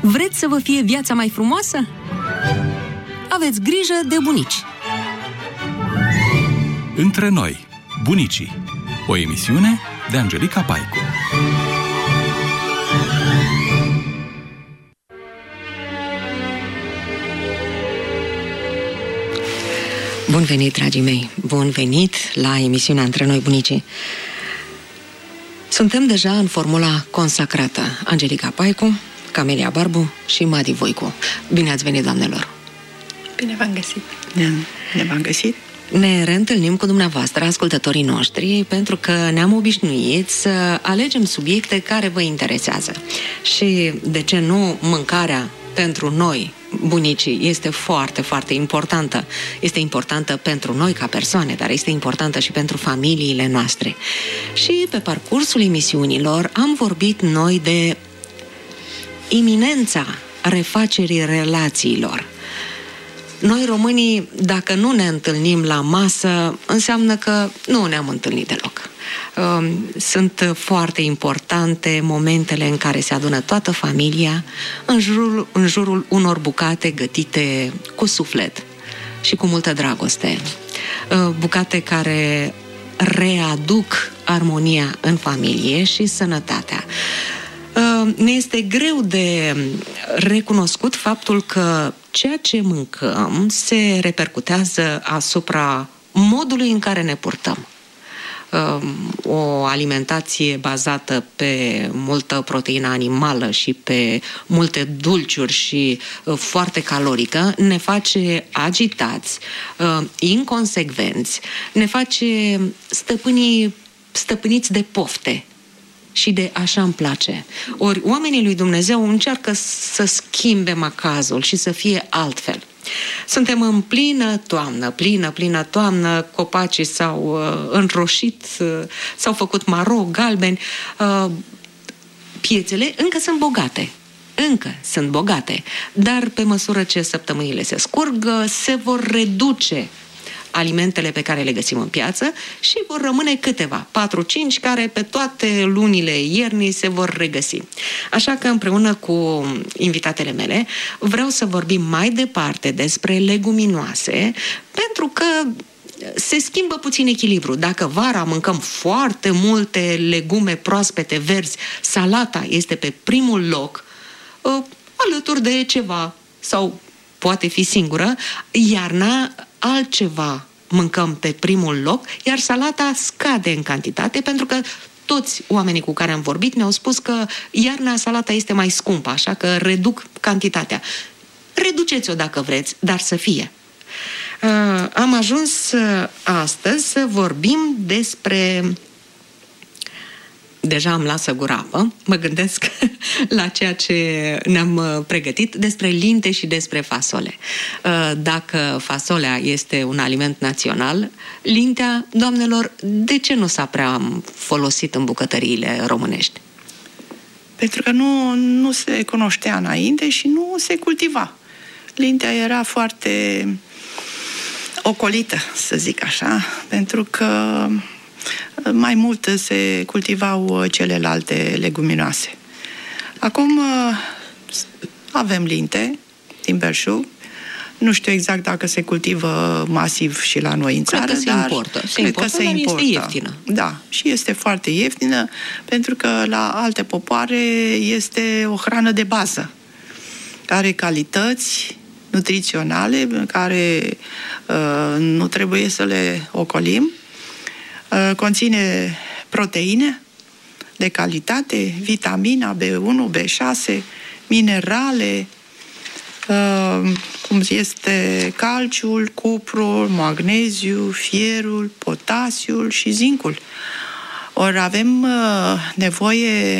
Vreți să vă fie viața mai frumoasă? Aveți grijă de bunici. Între noi, bunicii. O emisiune de Angelica Paicu. Bun venit, dragii mei! Bun venit la emisiunea Între noi, bunicii. Suntem deja în formula consacrată. Angelica Paicu, Camelia Barbu și Madi Voicu. Bine ați venit, doamnelor! Bine v-am găsit! Bine v-am găsit! Ne reîntâlnim cu dumneavoastră, ascultătorii noștri, pentru că ne-am obișnuit să alegem subiecte care vă interesează. Și, de ce nu, mâncarea pentru noi, bunicii, este foarte, foarte importantă. Este importantă pentru noi ca persoane, dar este importantă și pentru familiile noastre. Și pe parcursul emisiunilor am vorbit noi de iminența refacerii relațiilor. Noi, românii, dacă nu ne întâlnim la masă, înseamnă că nu ne-am întâlnit deloc. Sunt foarte importante momentele în care se adună toată familia în jurul unor bucate gătite cu suflet și cu multă dragoste. Bucate care readuc armonia în familie și sănătatea. Ne este greu de recunoscut faptul că ceea ce mâncăm se repercutează asupra modului în care ne purtăm. O alimentație bazată pe multă proteină animală și pe multe dulciuri și foarte calorică ne face agitați, inconsecvenți, ne face stăpâniți de pofte și de așa îmi place. Ori oamenii lui Dumnezeu încearcă să schimbe macazul și să fie altfel. Suntem în plină toamnă, copacii s-au înroșit, s-au făcut maro, galbeni, piețele încă sunt bogate, dar pe măsură ce săptămânile se scurg, se vor reduce alimentele pe care le găsim în piață și vor rămâne câteva, 4-5, care pe toate lunile iernii se vor regăsi. Așa că împreună cu invitatele mele vreau să vorbim mai departe despre leguminoase, pentru că se schimbă puțin echilibru. Dacă vara mâncăm foarte multe legume proaspete, verzi, salata este pe primul loc, alături de ceva, sau poate fi singură, iarna altceva mâncăm pe primul loc, iar salata scade în cantitate, pentru că toți oamenii cu care am vorbit mi-au spus că iarna salata este mai scumpă, așa că reduc cantitatea. Reduceți-o dacă vreți, dar să fie. Am ajuns astăzi să vorbim despre... Deja îmi lasă gura apă, mă gândesc la ceea ce ne-am pregătit despre linte și despre fasole. Dacă fasolea este un aliment național, lintea, doamnelor, de ce nu s-a prea folosit în bucătăriile românești? Pentru că nu se cunoștea înainte și nu se cultiva. Lintea era foarte ocolită, să zic așa, pentru că mai mult se cultivau celelalte leguminoase. Acum avem linte din belșug. Nu știu exact dacă se cultivă masiv și la noi în țară, dar se importă, dar este ieftină. Da, și este foarte ieftină, pentru că la alte popoare este o hrană de bază, care are calități nutriționale, care nu trebuie să le ocolim. Conține proteine de calitate, vitamina B1, B6, minerale, cum este calciul, cuprul, magneziul, fierul, potasiul și zincul. Ori avem nevoie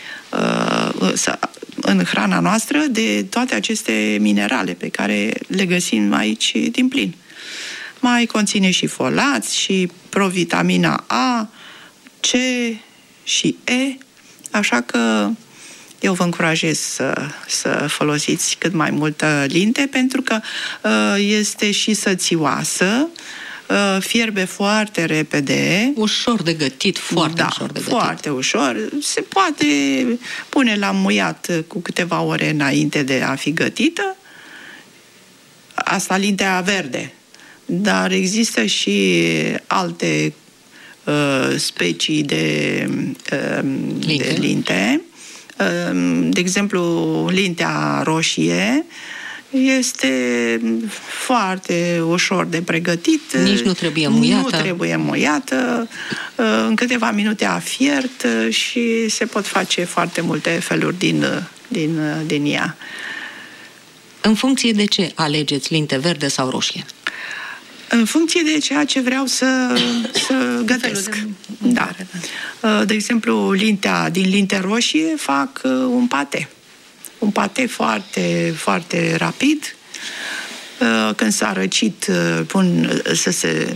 în hrana noastră de toate aceste minerale pe care le găsim aici din plin. Mai conține și folați și provitamina A, C și E, așa că eu vă încurajez să folosiți cât mai multă linte, pentru că este și sățioasă, fierbe foarte repede. Ușor de gătit, foarte ușor de gătit. Foarte ușor. Se poate pune la muiat cu câteva ore înainte de a fi gătită. Asta lintea verde. Dar există și alte specii de linte. De exemplu, lintea roșie este foarte ușor de pregătit. Nici nu trebuie muiată. Nu trebuie muiată. În câteva minute a fiert și se pot face foarte multe feluri din ea. În funcție de ce alegeți linte verde sau roșie? În funcție de ceea ce vreau să gătesc. Da. De exemplu, din linte roșie fac un pate. Un pate foarte, foarte rapid. Când s-a răcit, pun să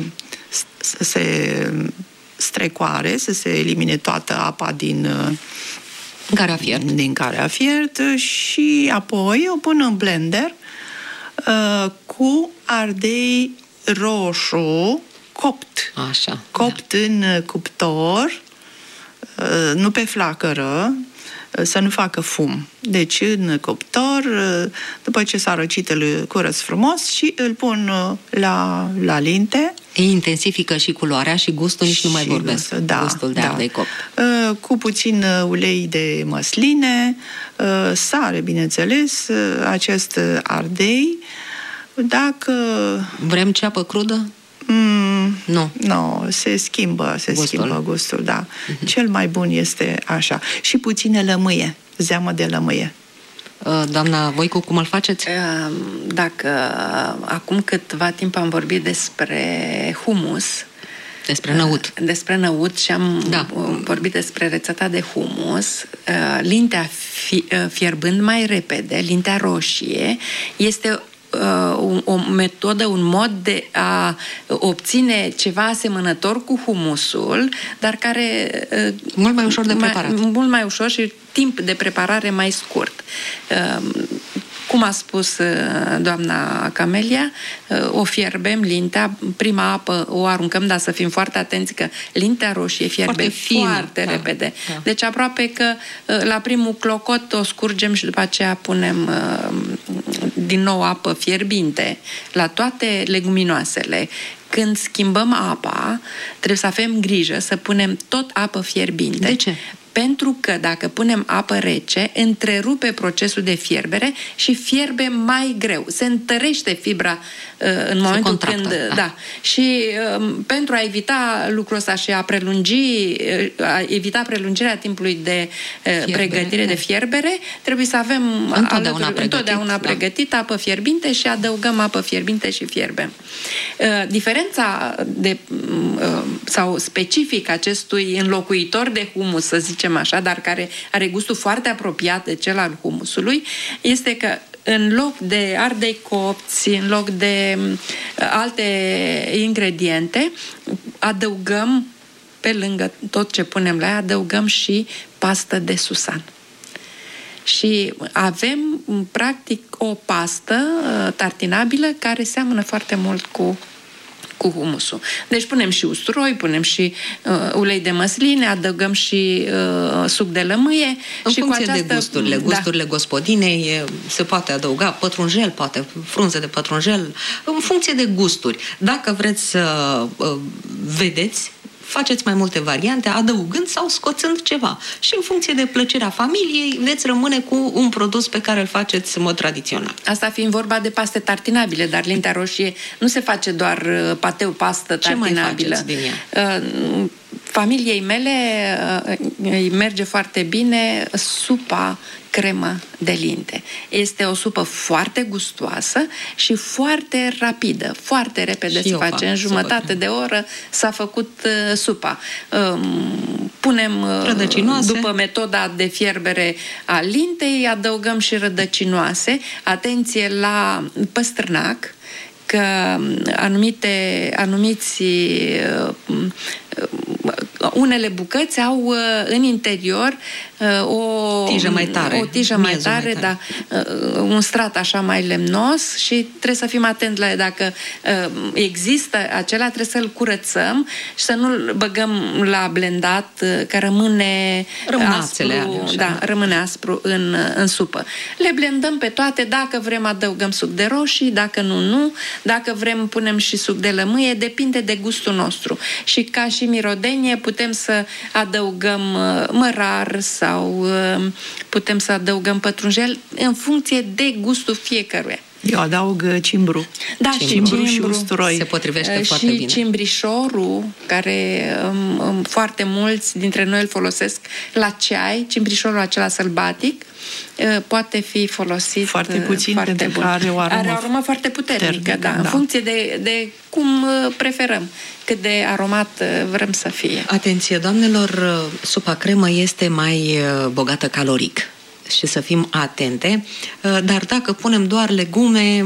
se strecoare, să se elimine toată apa din care a fiert și apoi o pun în blender cu ardei roșu copt. Așa, copt în cuptor, nu pe flacără, să nu facă fum. Deci în cuptor, după ce s-a răcit, îl curăț frumos și îl pun la linte. Intensifică și culoarea și gustul, nici nu mai vorbesc. Gustul de ardei copt. Cu puțin ulei de măsline, sare, bineînțeles, acest ardei. Dacă... Vrem ceapă crudă? Nu, se schimbă gustul, da. Cel mai bun este așa. Și puțină lămâie, zeamă de lămâie. Doamna Voicu, cum îl faceți? Dacă acum câtva timp am vorbit despre humus, despre năut și am vorbit despre rețeta de humus, lintea fierbând mai repede, lintea roșie, este o metodă, un mod de a obține ceva asemănător cu humusul, dar care mult mai ușor de preparat. Mult mai ușor și timp de preparare mai scurt. Cum a spus doamna Camelia, o fierbem lintea, prima apă o aruncăm, dar să fim foarte atenți că lintea roșie fierbe foarte repede. Da. Deci aproape că la primul clocot o scurgem și după aceea punem din nou apă fierbinte la toate leguminoasele. Când schimbăm apa, trebuie să avem grijă să punem tot apă fierbinte. De ce? Pentru că dacă punem apă rece, întrerupe procesul de fierbere și fierbe mai greu. Se întărește fibra în momentul când... Da. Și pentru a evita lucrul ăsta și a evita prelungirea timpului de pregătire de fierbere, trebuie să avem întotdeauna pregătit apă fierbinte și adăugăm apă fierbinte și fierbem. Diferența sau specific acestui înlocuitor de humus, să zicem așa, dar care are gustul foarte apropiat de cel al humusului, este că în loc de ardei copți, în loc de alte ingrediente, adăugăm, pe lângă tot ce punem la ea, adăugăm și pastă de susan. Și avem, practic, o pastă tartinabilă care seamănă foarte mult cu humusul. Deci punem și usturoi, punem și ulei de măsline, adăugăm și suc de lămâie. În funcție de gusturile gospodinei, se poate adăuga pătrunjel, poate frunze de pătrunjel, în funcție de gusturi. Dacă vreți să vedeți, faceți mai multe variante, adăugând sau scoțând ceva. Și în funcție de plăcerea familiei, veți rămâne cu un produs pe care îl faceți în mod tradițional. Asta fiind vorba de paste tartinabile, dar lintea roșie nu se face doar pastă tartinabilă. Ce mai faceți din ea? Familiei mele îi merge foarte bine supa cremă de linte. Este o supă foarte gustoasă și foarte rapidă. Foarte repede se face. În jumătate de oră s-a făcut supa. Punem după metoda de fierbere a lintei, adăugăm și rădăcinoase. Atenție la păstrânac, că anumiți unele bucăți au în interior o tijă mai tare. O tijă mai tare, da, un strat așa mai lemnos și trebuie să fim atenți la dacă există acela, trebuie să-l curățăm și să nu-l băgăm la blendat, că rămâne aspru, rămâne aspru în supă. Le blendăm pe toate, dacă vrem adăugăm suc de roșii, dacă nu. Dacă vrem punem și suc de lămâie, depinde de gustul nostru. Și ca și mirodenie putem să adăugăm mărar sau putem să adăugăm pătrunjel în funcție de gustul fiecăruia. Eu adaug cimbru. Da, cimbru și usturoi. Se potrivește foarte bine. Și cimbrișorul, care foarte mulți dintre noi îl folosesc la ceai, cimbrișorul acela sălbatic, poate fi folosit foarte puțin, pentru că are o aromă foarte puternică, da, în funcție de cum preferăm, cât de aromat vrem să fie. Atenție, doamnelor, supa cremă este mai bogată caloric și să fim atente, dar dacă punem doar legume,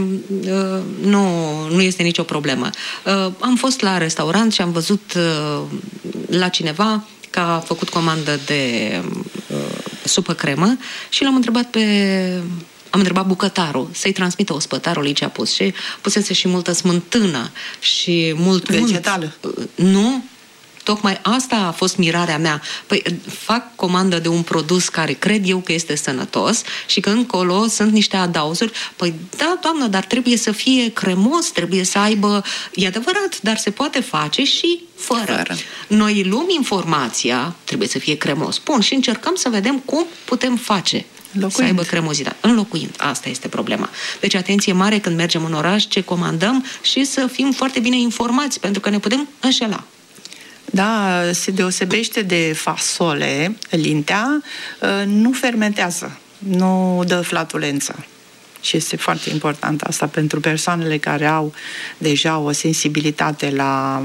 nu este nicio problemă. Am fost la restaurant și am văzut la cineva că a făcut comandă de supă cremă și l-am întrebat am întrebat bucătarul să-i transmită ospătarului ce a pus și pusese și multă smântână și mult vegetală. Nu? Tocmai asta a fost mirarea mea. Păi fac comandă de un produs care cred eu că este sănătos și că încolo sunt niște adauzuri. Păi da, doamnă, dar trebuie să fie cremos, trebuie să aibă... E adevărat, dar se poate face și fără. Noi luăm informația, trebuie să fie cremos. Bun, și încercăm să vedem cum putem face. Să aibă cremozitate. Înlocuind. Asta este problema. Deci atenție mare când mergem în oraș, ce comandăm și să fim foarte bine informați, pentru că ne putem înșela. Da, se deosebește de fasole, lintea, nu fermentează, nu dă flatulență. Și este foarte important asta pentru persoanele care au deja o sensibilitate la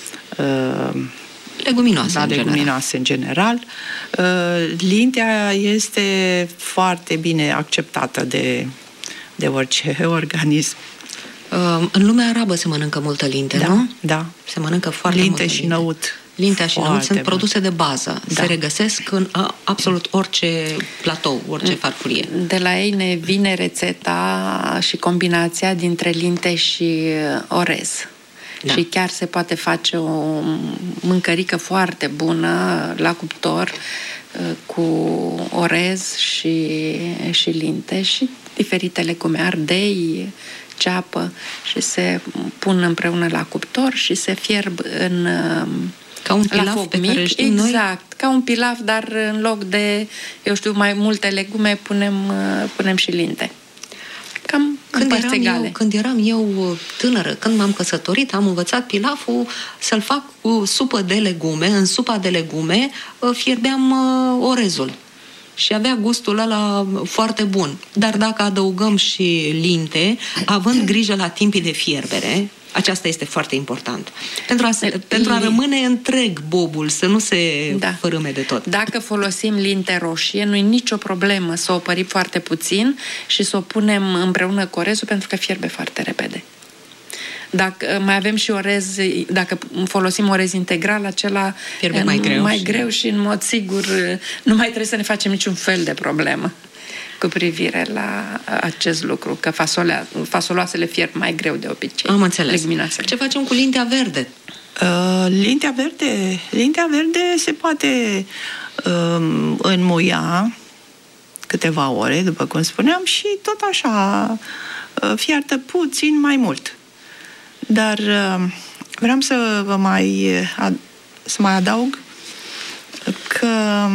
leguminoase în general. Lintea este foarte bine acceptată de orice organism. În lumea arabă se mănâncă multă linte, nu? Da. Se mănâncă foarte multă linte și năut. Lintea și năut sunt produse de bază. Da. Se regăsesc în absolut orice platou, orice farfurie. De la ei ne vine rețeta și combinația dintre linte și orez. Da. Și chiar se poate face o mâncărică foarte bună la cuptor cu orez și linte și diferite legume, ardei, ceapă, și se pun împreună la cuptor și se fierb ca un pilaf pe care știm noi? Exact, ca un pilaf, dar în loc de, eu știu, mai multe legume punem și linte. Cam când eram eu tânără, când m-am căsătorit, am învățat pilaful să-l fac cu supă de legume. În supa de legume fierbeam orezul. Și avea gustul ăla foarte bun. Dar dacă adăugăm și linte, având grijă la timpii de fierbere, aceasta este foarte important. Pentru a rămâne întreg bobul, să nu se fărâme de tot. Dacă folosim linte roșie, nu e nicio problemă să o părim foarte puțin și să o punem împreună cu orezul, pentru că fierbe foarte repede. Dacă mai avem și orez, dacă folosim orez integral, acela fierbe mai greu și în mod sigur nu mai trebuie să ne facem niciun fel de problemă cu privire la acest lucru, că fasoloasele fierb mai greu de obicei. Am înțeles. Ce facem cu lintea verde? Lintea verde se poate înmuia câteva ore, după cum spuneam, și tot așa fiartă puțin mai mult. Dar vreau să mai adaug că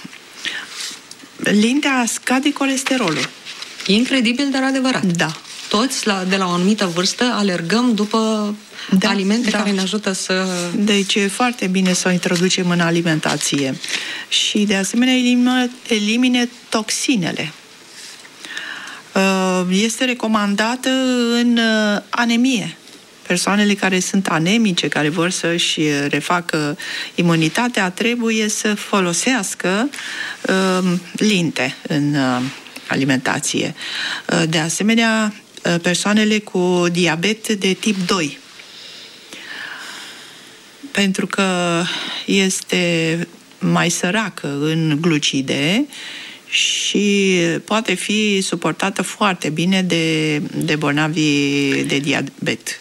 lintea scade colesterolul. E incredibil, dar adevărat. Da. Toți, de la o anumită vârstă, alergăm după alimente care ne ajută să... Deci e foarte bine să o introducem în alimentație. Și, de asemenea, elimine toxinele. Este recomandată în anemie. Persoanele care sunt anemice, care vor să-și refacă imunitatea, trebuie să folosească linte în alimentație. De asemenea, persoanele cu diabet de tip 2. pentru că este mai săracă în glucide și poate fi suportată foarte bine de bolnavii de diabet.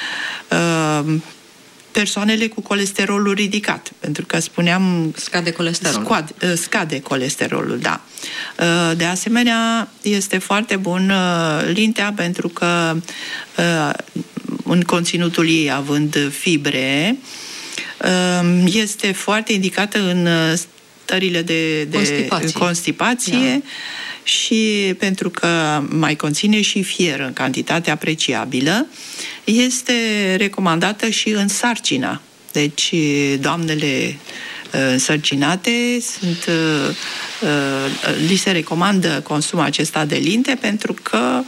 Persoanele cu colesterolul ridicat, pentru că spuneam... Scade colesterolul. Scade colesterolul, da. De asemenea, este foarte bun lintea, pentru că în conținutul ei, având fibre, este foarte indicată în stările de constipație și pentru că mai conține și fier în cantitate apreciabilă, este recomandată și în sarcină. Deci, doamnele însărcinate li se recomandă consumul acesta de linte, pentru că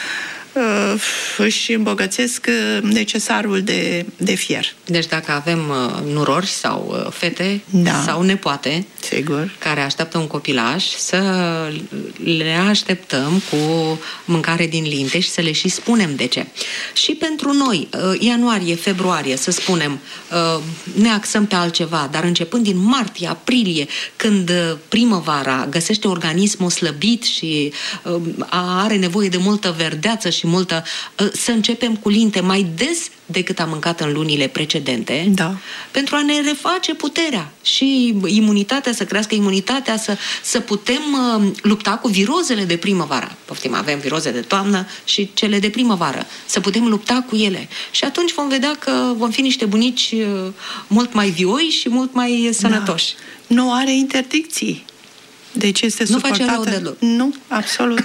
își îmbogățesc necesarul de fier. Deci dacă avem nurori sau fete sau nepoate, sigur, care așteaptă un copilaj, să le așteptăm cu mâncare din linte și să le și spunem de ce. Și pentru noi, ianuarie, februarie, să spunem, ne axăm pe altceva, dar începând din martie, aprilie, când primăvara găsește organismul slăbit și are nevoie de multă verdeață și multă, să începem cu linte mai des decât am mâncat în lunile precedente, pentru a ne reface puterea și imunitatea, să crească imunitatea, să putem lupta cu virozele de primăvară. Poftim, avem viroze de toamnă și cele de primăvară. Să putem lupta cu ele. Și atunci vom vedea că vom fi niște bunici mult mai vioi și mult mai sănătoși. Nu are interdicții. Deci este suportată. Nu face rău deloc. Nu, absolut.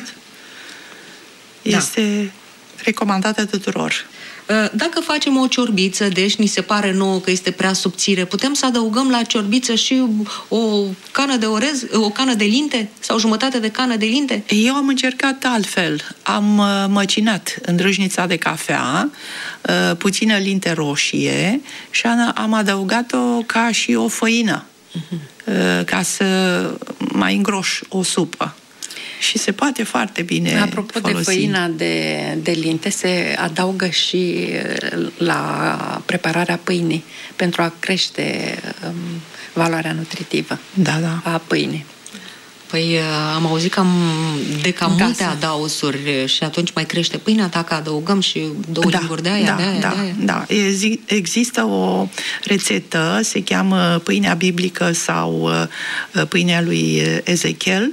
Este recomandată tuturor. Dacă facem o ciorbiță, deci ni se pare nouă că este prea subțire, putem să adăugăm la ciorbiță și o cană de orez, o cană de linte sau jumătate de cană de linte? Eu am încercat altfel. Am măcinat în râșnița de cafea puțină linte roșie și am adăugat-o ca și o făină, ca să mai îngroș o supă. Și se poate foarte bine Apropo folosi. De făina de linte, se adaugă și la prepararea pâinii pentru a crește valoarea nutritivă a pâinii. Păi am auzit de cam multe adaosuri și atunci mai crește pâinea dacă adăugăm și 2 linguri de aia. Da. Există o rețetă, se cheamă pâinea biblică sau pâinea lui Ezechiel.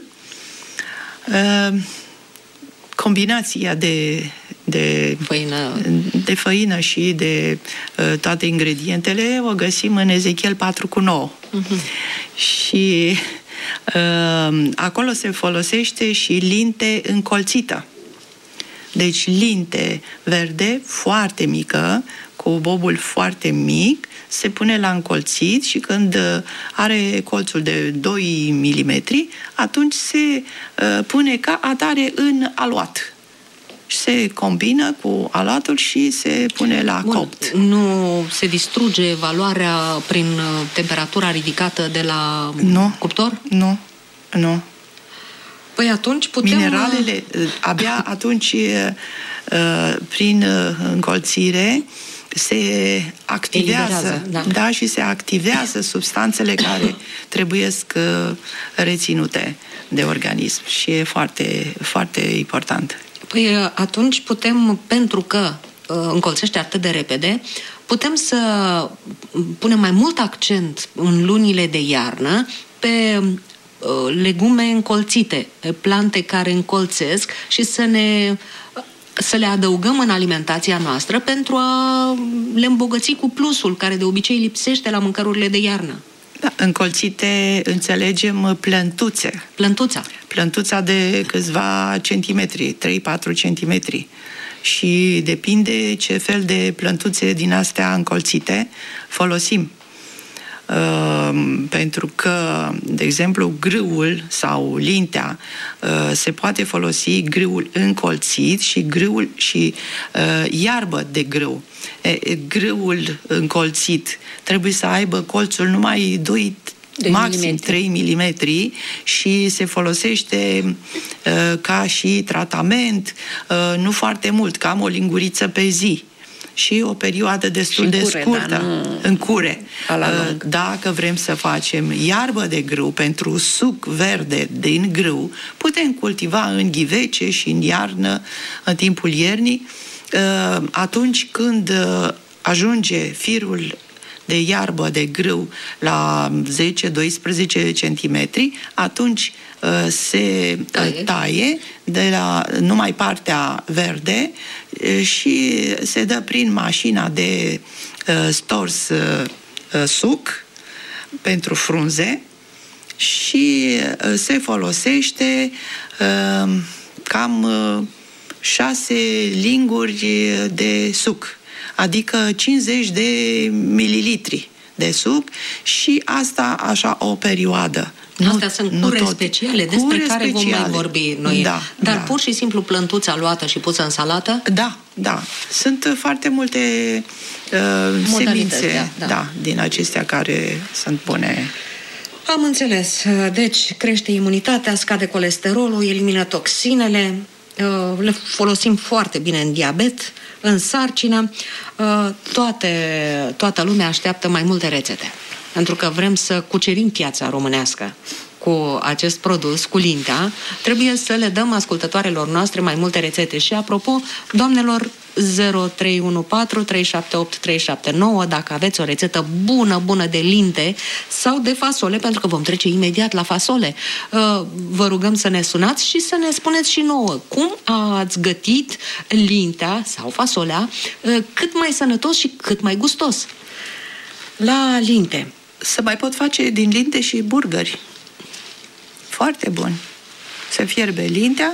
Combinația de făină și de toate ingredientele o găsim în Ezechiel 4:9. Și acolo se folosește și linte încolțită. Deci linte verde foarte mică, cu bobul foarte mic, se pune la încolțit și când are colțul de 2 mm, atunci se pune ca atare în aluat. Se combină cu aluatul și se pune la copt. Nu se distruge valoarea prin temperatura ridicată de la cuptor? Nu. Păi atunci putem... Mineralele, abia atunci, prin încolțire, se activează, și se activează substanțele care trebuiesc reținute de organism și e foarte, foarte important. Păi atunci putem, pentru că încolțește atât de repede, putem să punem mai mult accent în lunile de iarnă pe legume încolțite, pe plante care încolțesc și să le adăugăm în alimentația noastră pentru a le îmbogăți cu plusul care de obicei lipsește la mâncărurile de iarnă. Da, încolțite înțelegem plântuțe. Plântuța de câțiva centimetri, 3-4 centimetri. Și depinde ce fel de plântuțe din astea încolțite folosim. Pentru că, de exemplu, grâul sau lintea se poate folosi grâul încolțit și grâul și iarbă de grâu. Grâul încolțit trebuie să aibă colțul numai 2 maxim 3 mm și se folosește ca și tratament nu foarte mult, cam o linguriță pe zi. și o perioadă destul de scurtă în cure. Dacă vrem să facem iarbă de grâu pentru suc verde din grâu, putem cultiva în ghivece și în iarnă, în timpul iernii, atunci când ajunge firul de iarbă de grâu la 10-12 centimetri, atunci se taie de la numai partea verde și se dă prin mașina de stors suc pentru frunze și se folosește cam 6 linguri de suc, adică 50 de mililitri de suc, și asta așa o perioadă. Astea sunt cure speciale despre care vom mai vorbi noi. Dar pur și simplu plântuța luată și pusă în salată? Da. Sunt foarte multe semințe din acestea care sunt bune. Am înțeles. Deci crește imunitatea, scade colesterolul, elimină toxinele, le folosim foarte bine în diabet, în sarcină. Toată lumea așteaptă mai multe rețete, pentru că vrem să cucerim piața românească cu acest produs, cu Lintea. Trebuie să le dăm ascultătoarelor noastre mai multe rețete. Și apropo, doamnelor, 0314 378 379, dacă aveți o rețetă bună de linte sau de fasole, pentru că vom trece imediat la fasole, vă rugăm să ne sunați și să ne spuneți și nouă cum ați gătit lintea sau fasolea cât mai sănătos și cât mai gustos. La linte se mai pot face din linte și burgeri foarte buni. Se fierbe lintea,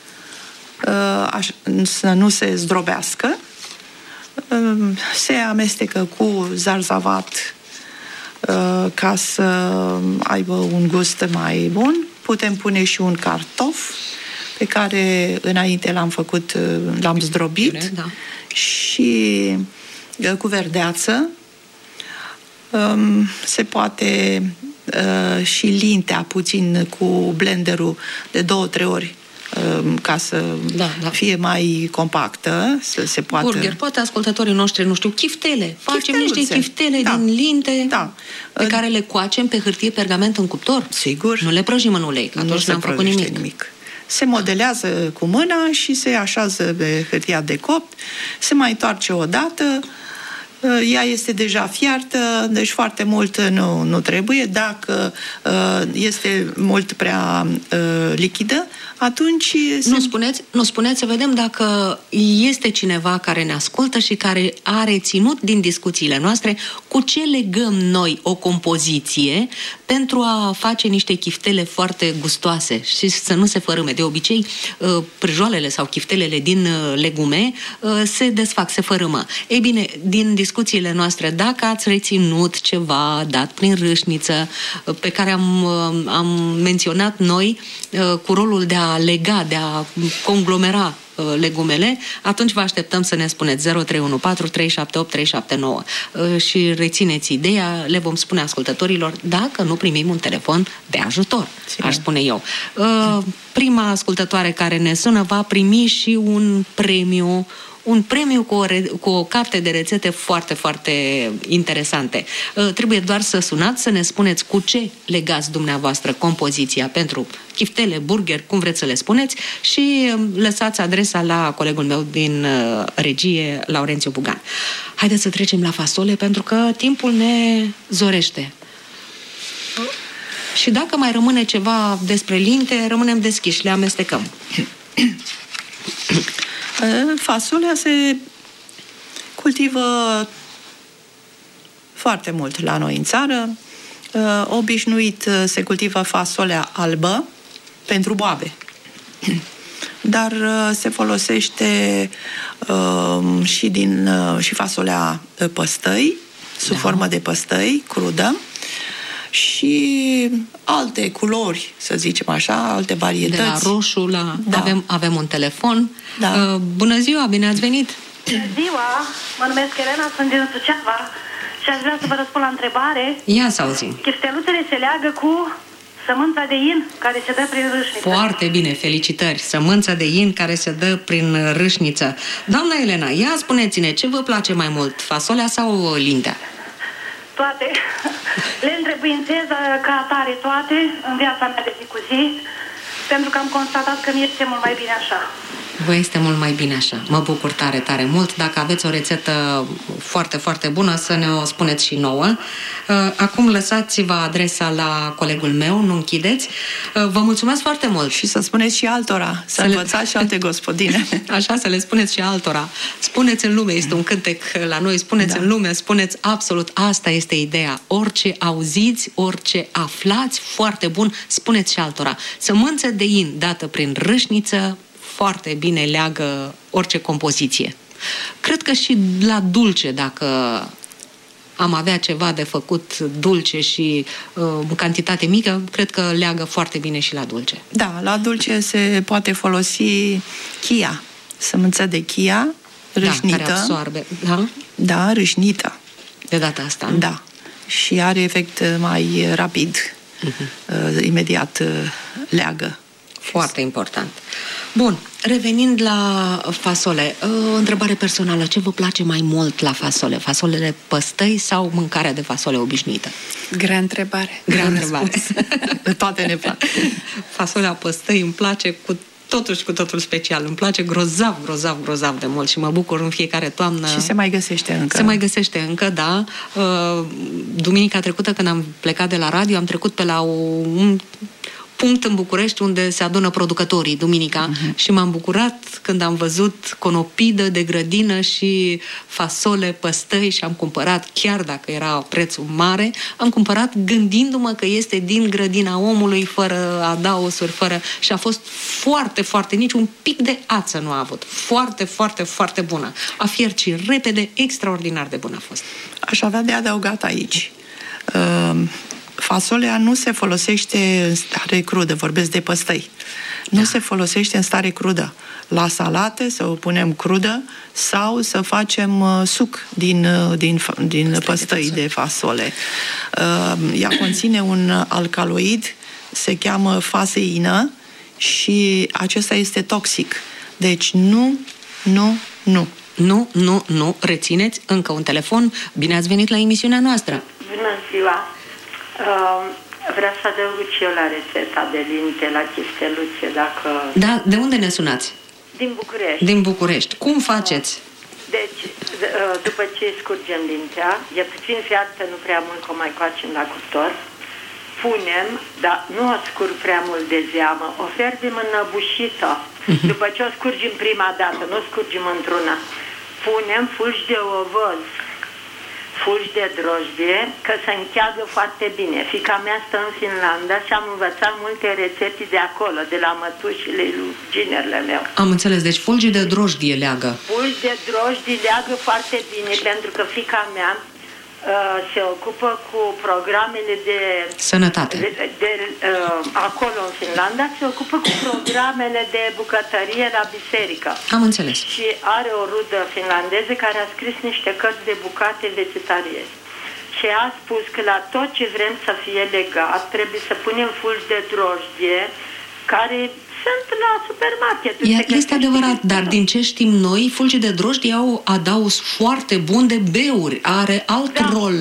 să nu se zdrobească, se amestecă cu zarzavat ca să aibă un gust mai bun. Putem pune și un cartof pe care înainte l-am zdrobit, și cu verdeață. Se poate și lintea puțin cu blenderul de 2-3 ori ca să fie mai compactă, să se poată... Burger, poate ascultătorii noștri, nu știu, chiftele. Facem niște chiftele din linte pe care le coacem pe hârtie pergament în cuptor. Sigur. Nu le prăjim în ulei, că atunci n-am făcut nimic. Se modelează cu mâna și se așează pe hârtia de copt, se mai întoarce o dată. Ea este deja fiartă, deci foarte mult nu trebuie. Dacă este mult prea lichidă, atunci... Nu spuneți, să vedem dacă este cineva care ne ascultă și care a reținut din discuțiile noastre cu ce legăm noi o compoziție pentru a face niște chiftele foarte gustoase și să nu se fărâme. De obicei, prăjoalele sau chiftelele din legume se desfac, se fărâmă. Ei bine, din discuțiile noastre, dacă ați reținut ceva dat prin râșniță, pe care am menționat noi, cu rolul de a lega, de a conglomera legumele, atunci vă așteptăm să ne spuneți 0314 378 379 și rețineți ideea, le vom spune ascultătorilor dacă nu primim un telefon de ajutor, aș spune eu. Prima ascultătoare care ne sună va primi și un premiu cu o carte de rețete foarte, foarte interesante. Trebuie doar să sunați, să ne spuneți cu ce legați dumneavoastră compoziția pentru chiftele, burger, cum vreți să le spuneți, și lăsați adresa la colegul meu din regie, Laurențiu Bugan. Haideți să trecem la fasole, pentru că timpul ne zorește. Și dacă mai rămâne ceva despre linte, rămânem deschiși, le amestecăm. Fasolea se cultivă foarte mult la noi în țară. Obișnuit se cultivă fasolea albă pentru boabe. Dar se folosește și fasolea păstăi, sub formă de păstăi crudă, și alte culori, să zicem așa, alte varietăți. De la roșu la... Avem un telefon. Bună ziua, bine ați venit! Bună ziua, mă numesc Elena, sunt din Suceava și aș vrea să vă răspund la întrebare. Ia să auzim. Chifteluțele se leagă cu Sămânța de in care se dă prin râșniță. Foarte bine, felicitări. Sămânța de in care se dă prin râșniță. Doamna Elena, ia spuneți-ne, ce vă place mai mult, fasolea sau lintea? Toate. Le întrebuințez ca atare toate în viața mea de zi cu zi, pentru că am constatat că mi este mult mai bine așa. Vă este mult mai bine așa. Mă bucur tare, tare mult. Dacă aveți o rețetă foarte, foarte bună, să ne o spuneți și nouă. Acum lăsați-vă adresa la colegul meu, nu închideți. Vă mulțumesc foarte mult. Și să spuneți și altora, să învățați și alte gospodine. Așa, să le spuneți și altora. Spuneți în lume, este un cântec la noi, spuneți în lume, spuneți absolut, asta este ideea. Orice auziți, orice aflați, foarte bun, spuneți și altora. Sămânță de in dată prin râșniță, foarte bine leagă orice compoziție. Cred că și la dulce, dacă am avea ceva de făcut dulce și în cantitate mică, cred că leagă foarte bine și la dulce. Da, la dulce se poate folosi chia, sămânță de chia, râșnită. Da, care absorbe. Da? Da, râșnită. De data asta. Da. Și are efect mai rapid. Imediat leagă. Foarte important. Bun, revenind la fasole, o întrebare personală. Ce vă place mai mult la fasole? Fasolele păstăi sau mâncarea de fasole obișnuită? Grea întrebare. Grea întrebare. Toate ne plac. Fasolea păstăi îmi place cu totul și cu totul special. Îmi place grozav, grozav, grozav de mult și mă bucur în fiecare toamnă. Și se mai găsește încă. Se mai găsește încă, da. Duminica trecută, când am plecat de la radio, am trecut pe la un punct în București unde se adună producătorii duminica și m-am bucurat când am văzut conopidă de grădină și fasole păstăi și am cumpărat, chiar dacă era prețul mare, am cumpărat gândindu-mă că este din grădina omului, fără adaosuri, fără... și a fost foarte, foarte, nici un pic de ață nu a avut. Foarte, foarte, foarte bună. A fierci repede, extraordinar de bună a fost. Aș avea de adăugat aici. Fasolea nu se folosește în stare crudă, vorbesc de păstăi. Nu se folosește în stare crudă. La salate să o punem crudă sau să facem suc din păstăi de fasole. Ea conține un alcaloid, se cheamă faseină și acesta este toxic. Deci nu. Nu, rețineți încă un telefon. Bine ați venit la emisiunea noastră. Bună ziua! Vreau să adaug și eu la rețeta de linte, la chisteluțe, dacă... Da, de unde ne sunați? Din București. Din București. Cum faceți? Deci, după ce scurgem lintea, e puțin fiartă, nu prea mult, că o mai coacem la cuptor, punem, dar nu o scurg prea mult de zeamă, o fierbim înăbușită. După ce o scurgim prima dată, nu scurgim într-una. Punem fulgi de ovăz, fulgi de drojdie, că se încheagă foarte bine. Fiica mea stă în Finlanda și am învățat multe rețete de acolo, de la mătușile lui ginerele meu. Am înțeles, deci fulgi de drojdie leagă. Fulgi de drojdie leagă foarte bine, pentru că fiica mea se ocupă cu programele de sănătate. Acolo în Finlanda se ocupă cu programele de bucătărie la biserică. Am înțeles. Și are o rudă finlandeză care a scris niște cărți de bucate vegetariene. Și a spus că la tot ce vrem să fie legat trebuie să punem fulgi de drojdie care sunt la supermarket. Este adevărat, dar din ce știm noi, fulgii de drojdie au adaos foarte bun de beuri. Are alt rol.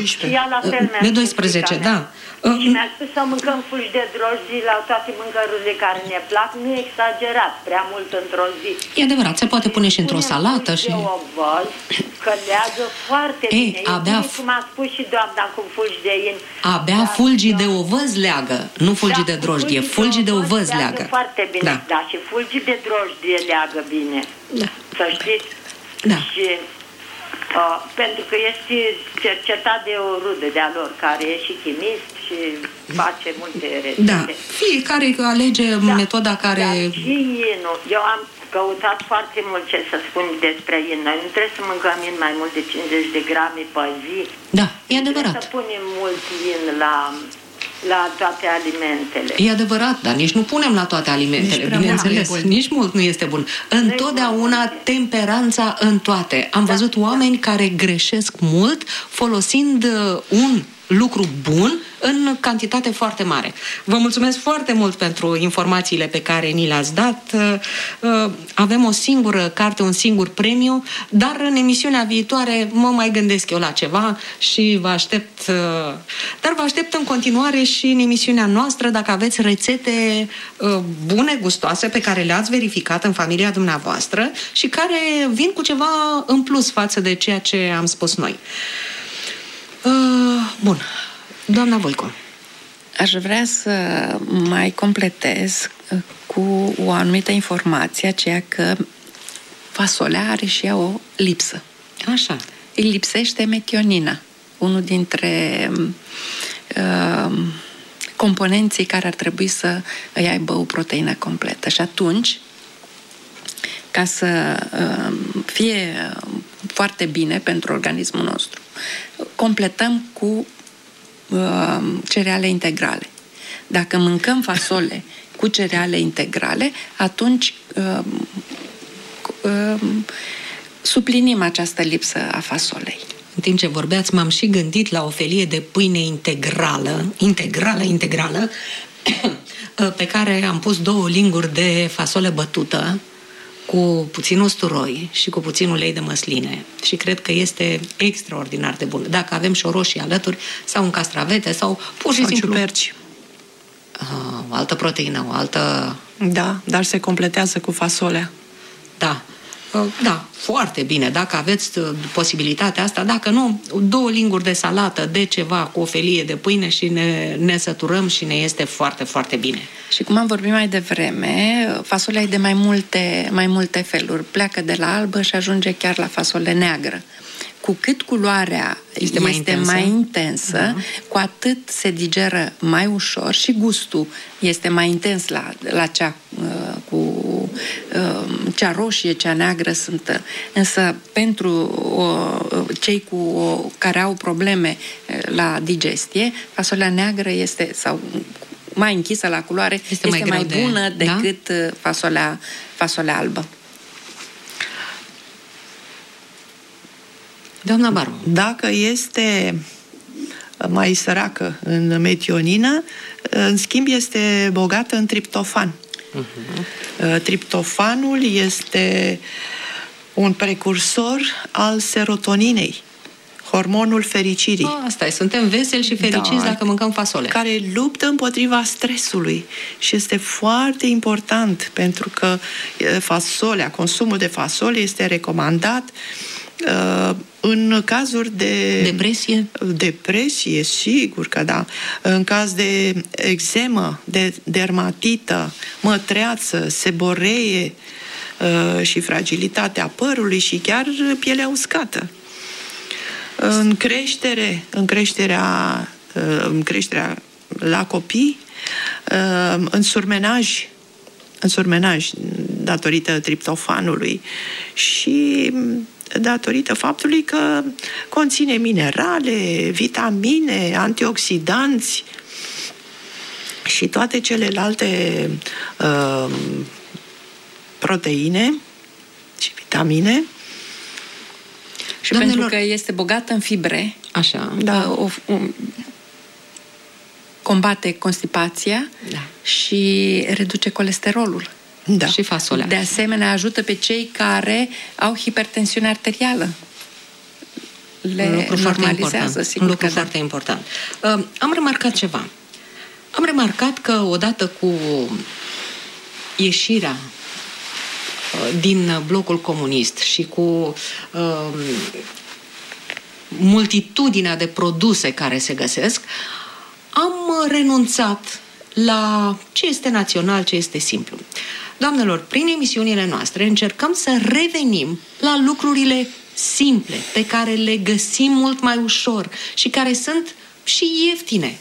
B12, da. Și mi-a spus să mâncăm fulgi de drojdie la toate mâncărurile care ne plac, nu exagerat, prea mult într-o zi. E adevărat, se poate pune și într-o salată. Și de ovăz, că leagă foarte bine. Abia cum a spus și doamna cu fulgi de in. Abia fulgii de ovăz leagă, nu fulgii de drojdie. Fulgii de ovăz leagă. Foarte bine, da, și fulgii de drojdie leagă bine. Da. Să știți? Da. Și pentru că este cercetat de o rudă de-a lor, care e și chimist și face multe rețete. Da, fiecare alege metoda care... Da, și inul. Eu am căutat foarte mult ce să spun despre in. Noi nu trebuie să mâncăm in mai mult de 50 de grame pe zi. Da, e adevărat. Trebuie să punem mult in la toate alimentele. E adevărat, dar nici nu punem la toate alimentele, bineînțeles. Nici mult nu este bun. Întotdeauna temperanța în toate. Am văzut oameni care greșesc mult folosind un lucru bun în cantitate foarte mare. Vă mulțumesc foarte mult pentru informațiile pe care ni le-ați dat. Avem o singură carte, un singur premiu, dar în emisiunea viitoare mă mai gândesc eu la ceva și vă aștept, dar vă aștept în continuare și în emisiunea noastră dacă aveți rețete bune, gustoase, pe care le-ați verificat în familia dumneavoastră și care vin cu ceva în plus față de ceea ce am spus noi. Bun. Doamna Voicu. Aș vrea să mai completez cu o anumită informație, aceea că fasolea are și ea o lipsă. Așa. Îi lipsește metionina, unul dintre componenții care ar trebui să îi aibă o proteină completă. Și atunci, ca să fie foarte bine pentru organismul nostru, completăm cu cereale integrale. Dacă mâncăm fasole cu cereale integrale, atunci suplinim această lipsă a fasolei. În timp ce vorbeați, m-am și gândit la o felie de pâine integrală, pe care am pus 2 linguri de fasole bătută cu puțin usturoi și cu puțin ulei de măsline. Și cred că este extraordinar de bun. Dacă avem și o roșie alături, sau un castravete, sau pur și simplu... ciuperci. O altă proteină, o altă... Da, dar se completează cu fasolea. Da. Da, foarte bine. Dacă aveți posibilitatea asta, dacă nu, 2 linguri de salată, de ceva, cu o felie de pâine și ne săturăm și ne este foarte, foarte bine. Și cum am vorbit mai devreme, fasolea e de mai multe feluri. Pleacă de la albă și ajunge chiar la fasole neagră. Cu cât culoarea este mai intensă, cu atât se digeră mai ușor și gustul este mai intens la cea cu cea roșie, cea neagră sunt. Însă pentru cei care au probleme la digestie, fasolea neagră este, sau mai închisă la culoare, este mai bună decât fasolea albă. Doamna Baru. Dacă este mai săracă în metionină, în schimb este bogată în triptofan. Triptofanul este un precursor al serotoninei, hormonul fericirii. Asta e, suntem veseli și fericiți dacă mâncăm fasole. Care luptă împotriva stresului și este foarte important pentru că consumul de fasole este recomandat în cazuri de depresie, sigur că da. În caz de eczemă, de dermatită, mătreață, seboree și fragilitatea părului și chiar pielea uscată. În creșterea la copii, în surmenaj datorită triptofanului și datorită faptului că conține minerale, vitamine, antioxidanți și toate celelalte proteine și vitamine. Și pentru că este bogată în fibre, așa, combate constipația și reduce colesterolul. Da. Și fasolea. De asemenea, ajută pe cei care au hipertensiune arterială. Un lucru foarte important. Am remarcat ceva. Am remarcat că odată cu ieșirea din blocul comunist și cu multitudinea de produse care se găsesc, am renunțat la ce este național, ce este simplu. Doamnelor, prin emisiunile noastre încercăm să revenim la lucrurile simple, pe care le găsim mult mai ușor și care sunt și ieftine.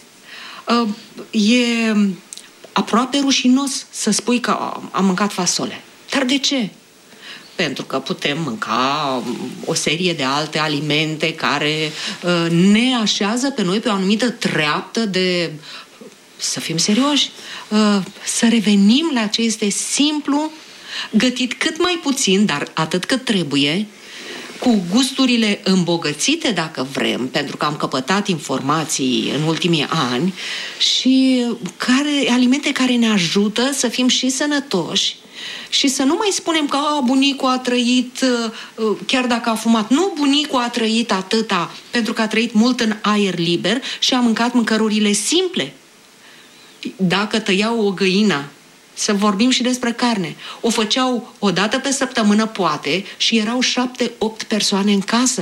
E aproape rușinos să spui că am mâncat fasole. Dar de ce? Pentru că putem mânca o serie de alte alimente care ne așează pe noi pe o anumită treaptă de... Să fim serioși, să revenim la ce este simplu, gătit cât mai puțin, dar atât cât trebuie, cu gusturile îmbogățite, dacă vrem, pentru că am căpătat informații în ultimii ani, și alimente care ne ajută să fim și sănătoși și să nu mai spunem că bunicul a trăit, chiar dacă a fumat. Nu, bunicul a trăit atâta pentru că a trăit mult în aer liber și a mâncat mâncărurile simple. Dacă tăiau o găină, să vorbim și despre carne, o făceau o dată pe săptămână, poate, și erau 7-8 persoane în casă.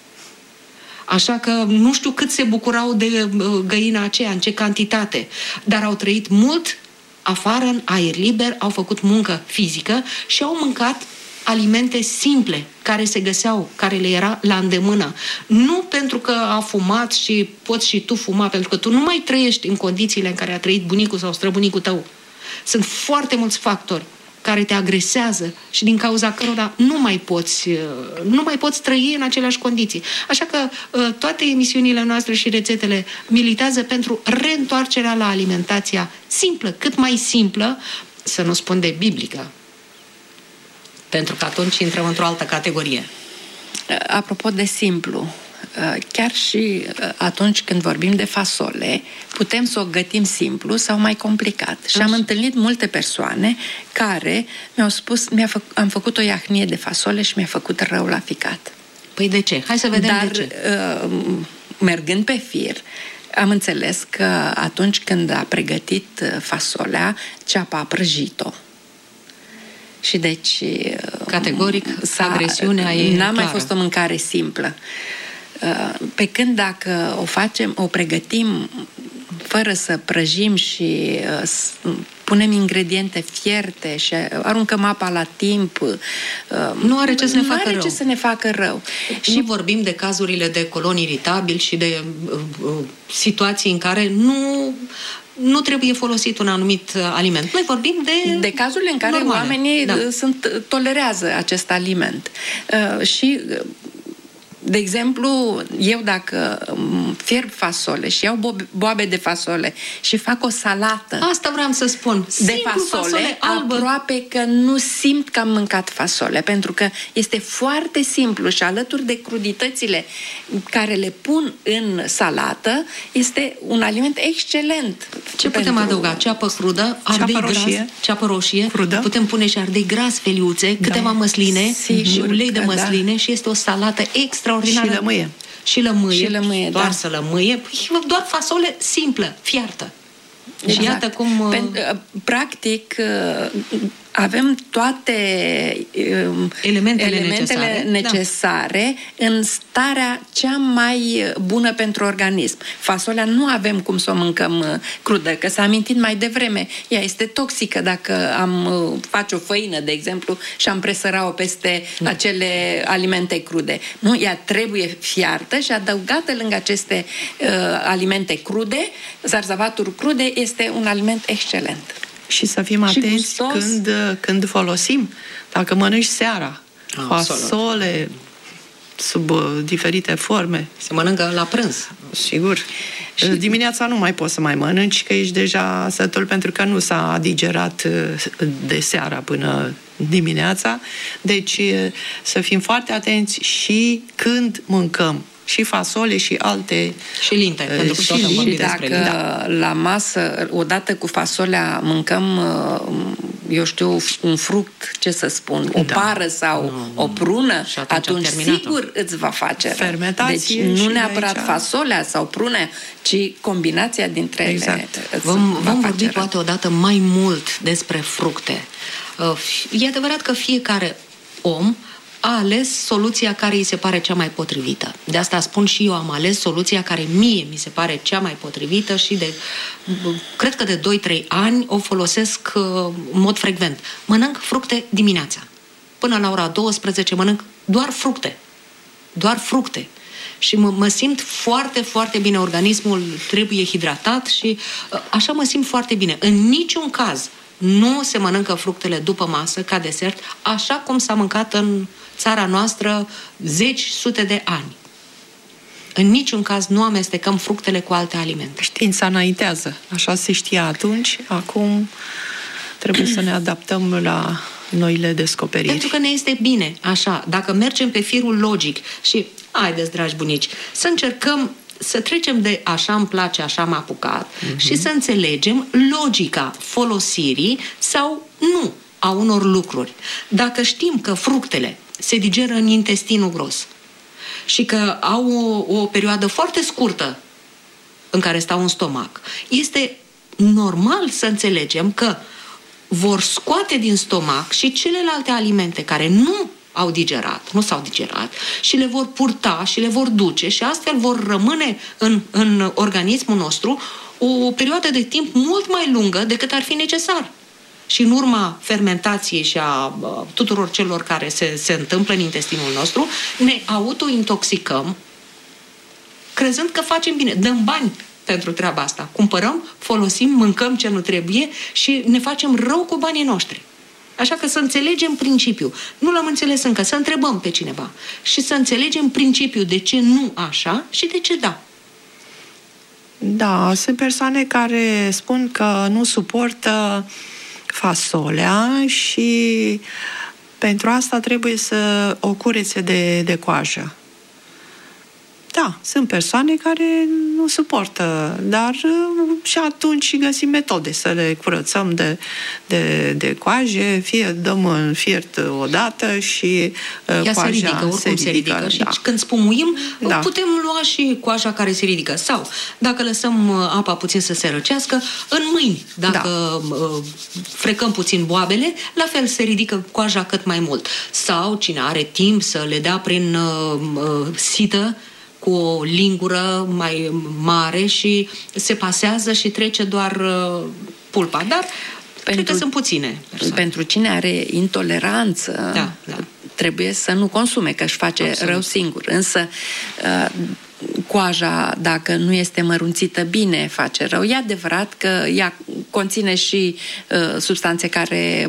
Așa că nu știu cât se bucurau de găina aceea, în ce cantitate, dar au trăit mult afară, în aer liber, au făcut muncă fizică și au mâncat alimente simple, care se găseau, care le era la îndemână. Nu pentru că a fumat și poți și tu fuma, pentru că tu nu mai trăiești în condițiile în care a trăit bunicul sau străbunicul tău. Sunt foarte mulți factori care te agresează și din cauza cărora nu mai poți trăi în aceleași condiții. Așa că toate emisiunile noastre și rețetele militează pentru reîntoarcerea la alimentația simplă, cât mai simplă, să nu spun de biblică, pentru că atunci intrăm într-o altă categorie. Apropo de simplu, chiar și atunci când vorbim de fasole, putem să o gătim simplu sau mai complicat. Și am întâlnit multe persoane care mi-au spus, am făcut o iahnie de fasole și mi-a făcut rău la ficat. Păi de ce? Hai să vedem de ce. Mergând pe fir, am înțeles că atunci când a pregătit fasolea, ceapa a prăjit-o. Și deci... Categoric, agresiunea e n-a mai clară. fost o mâncare simplă. Pe când dacă o pregătim fără să prăjim și punem ingrediente fierte și aruncăm apa la timp, nu are ce să ne facă rău. Și nu vorbim de cazurile de colon iritabil și de situații în care nu trebuie folosit un anumit aliment. Noi vorbim de cazurile în care normale. Oamenii tolerează acest aliment. Și de exemplu, eu dacă fierb fasole și iau boabe de fasole și fac o salată... Asta vreau să spun. De fasole albă, aproape că nu simt că am mâncat fasole, pentru că este foarte simplu și alături de cruditățile care le pun în salată, este un aliment excelent. Ce putem adăuga? Ceapă crudă, ardei gras, ceapă roșie, crudă. Putem pune și ardei gras, feliuțe, câteva măsline și ulei de măsline și este o salată extraordinară. Și lămâie. Doar să lămâie. Doar fasole simplă, fiartă. Exact. Și iată cum... Practic, avem toate elementele necesare în starea cea mai bună pentru organism. Fasolea nu avem cum să o mâncăm crudă, că s-a amintit mai devreme. Ea este toxică dacă face o făină, de exemplu, și am presăra-o peste acele alimente crude. Nu, ea trebuie fiartă și adăugată lângă aceste alimente crude, zarzavaturi crude, este un aliment excelent. Și să fim atenți când folosim. Dacă mănânci seara fasole sub diferite forme. Se mănâncă la prânz. Sigur. Și dimineața nu mai poți să mai mănânci, că ești deja sătul pentru că nu s-a digerat de seara până dimineața. Deci să fim foarte atenți și când mâncăm. Și fasole și alte... Și linte. Pentru că și dacă la masă, odată cu fasolea, mâncăm, eu știu, un fruct, ce să spun, o pară sau o prună, atunci sigur îți va face rău. Deci nu neapărat fasolea sau prunea, ci combinația dintre ele. Vom vorbi poate odată mai mult despre fructe. E adevărat că fiecare om a ales soluția care îi se pare cea mai potrivită. De asta spun și eu, am ales soluția care mie mi se pare cea mai potrivită și cred că de 2-3 ani o folosesc în mod frecvent. Mănânc fructe dimineața. Până la ora 12 mănânc doar fructe. Doar fructe. Și mă simt foarte, foarte bine. Organismul trebuie hidratat și așa mă simt foarte bine. În niciun caz nu se mănâncă fructele după masă, ca desert, așa cum s-a mâncat în țara noastră sute de ani. În niciun caz nu amestecăm fructele cu alte alimente. Știința înaintează. Așa se știa atunci. Acum trebuie să ne adaptăm la noile descoperiri. Pentru că ne este bine, așa, dacă mergem pe firul logic și, haideți, dragi bunici, să încercăm să trecem de așa îmi place, așa m-a apucat și să înțelegem logica folosirii sau nu a unor lucruri. Dacă știm că fructele se digeră în intestinul gros și că au o perioadă foarte scurtă în care stau în stomac, este normal să înțelegem că vor scoate din stomac și celelalte alimente care nu s-au digerat și le vor purta și le vor duce și astfel vor rămâne în organismul nostru o perioadă de timp mult mai lungă decât ar fi necesar. Și în urma fermentației și a tuturor celor care se întâmplă în intestinul nostru, ne autointoxicăm crezând că facem bine. Dăm bani pentru treaba asta. Cumpărăm, folosim, mâncăm ce nu trebuie și ne facem rău cu banii noștri. Așa că să înțelegem principiul. Nu l-am înțeles încă. Să întrebăm pe cineva. Și să înțelegem principiul de ce nu așa și de ce da. Da, sunt persoane care spun că nu suportă fasolea și pentru asta trebuie să o curețe de coajă. Da, sunt persoane care nu suportă, dar și atunci găsim metode să le curățăm de coaje, fie dăm în fiert odată și coaja se ridică. Și când spumuim, putem lua și coaja care se ridică. Sau, dacă lăsăm apa puțin să se răcească, în mâini, dacă frecăm puțin boabele, la fel se ridică coaja cât mai mult. Sau, cine are timp să le dea prin sită, cu o lingură mai mare și se pasează și trece doar pulpa. Dar cred că sunt puține persoane. Pentru cine are intoleranță, trebuie să nu consume, că își face rău singur. Însă coaja, dacă nu este mărunțită bine, face rău. E adevărat că ea conține și substanțe care